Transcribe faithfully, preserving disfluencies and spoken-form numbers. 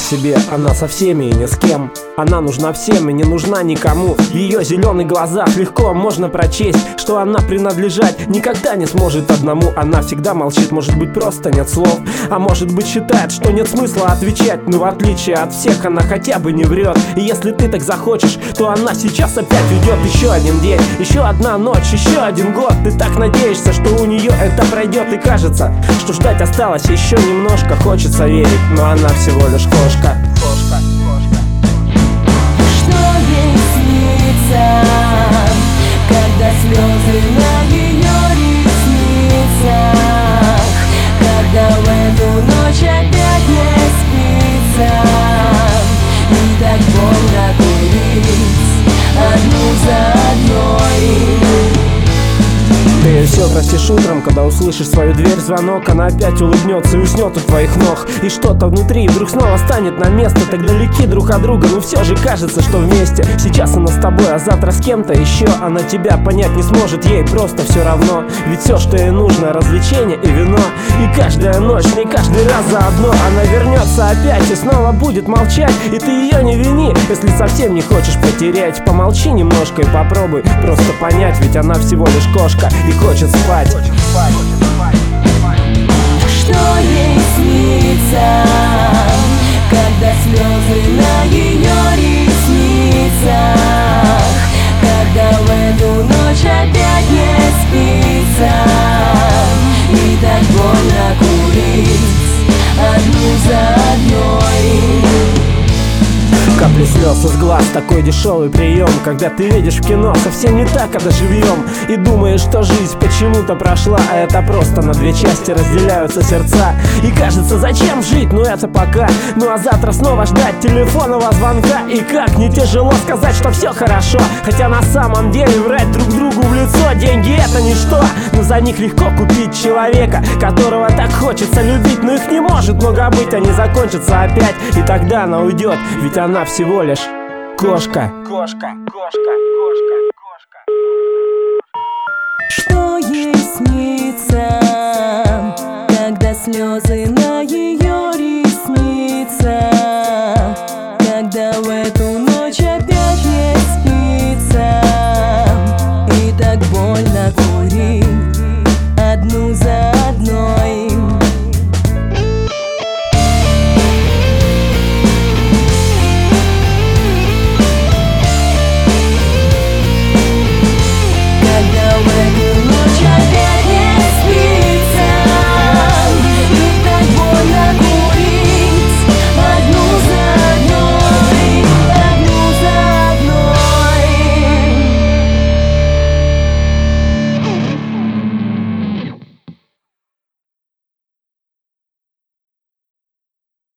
себе, она со всеми и ни с кем. Она нужна всем и не нужна никому. В ее зеленых глазах легко можно прочесть, что она принадлежать никогда не сможет одному. Она всегда молчит, может быть, просто нет слов, а может быть, считает, что нет смысла отвечать. Но в отличие от всех она хотя бы не врет. И если ты так захочешь, то она сейчас опять уйдет. Еще один день, еще одна ночь, еще один год. Ты так надеешься, что у нее это пройдет. И кажется, что ждать осталось еще немножко. Хочется верить, но она всего лишь кошка. Кошка, кошка. Что ей снится, когда слезы на ее ресницах, когда в эту ночь опять не спится, и так больно курить одну за одной. Ты все простишь утром, когда услышишь свою дверь звонок. Она опять улыбнется и уснет у твоих ног. И что-то внутри вдруг снова станет на место. Так далеки друг от друга, но все же кажется, что вместе. Сейчас она с тобой, а завтра с кем-то еще. Она тебя понять не сможет, ей просто все равно. Ведь все, что ей нужно, развлечение и вино. И каждая ночь, не каждый раз заодно. Она вернется опять и снова будет молчать. И ты ее не вини, если совсем не хочешь потерять. Помолчи немножко и попробуй просто понять. Ведь она всего лишь кошка и хочет спать. Что ей снится, когда слезы на ее ресницах, когда в эту ночь опять не спится, и так больно курить одну за одной. Капли слез из глаз, такой дешевый прием, когда ты видишь в кино совсем не так, когда живьем. И думаешь, что жизнь почему-то прошла, а это просто на две части разделяются сердца. И кажется, зачем жить, ну это пока. Ну а завтра снова ждать телефонного звонка. И как не тяжело сказать, что все хорошо, хотя на самом деле врать друг другу в лицо. Деньги это ничто, но за них легко купить человека, которого так хочется любить. Но их не может много быть, они закончатся опять. И тогда она уйдет, ведь она всего лишь кошка. Кошка, кошка, кошка, кошка. Что ей снится, когда слезы